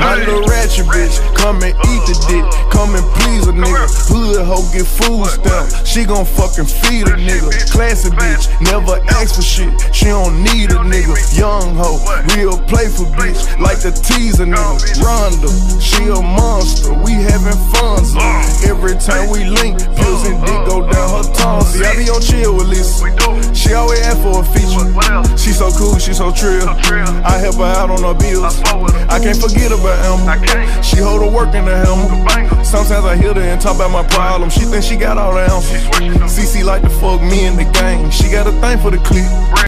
My little ratchet bitch, come and eat the dick, come and please a nigga. Hood hoe get food stamp, she gon' fucking feed a nigga. Classy bitch, never ask for shit, she don't need a nigga. Young hoe, real playful bitch, like to tease a nigga. Rhonda, she a monster, we having fun. Every time we link, pills and dick go down her tongue. See, I be on chill with Lisa, she always ask for a feature. She so cool, she so trill, I help her out on her bills. I can't forget about Emma, she hold her work in the helmet. Sometimes I hear her and talk about my problems, she think she got all the answers. CC like to fuck me in the game, she got a thing for the clique.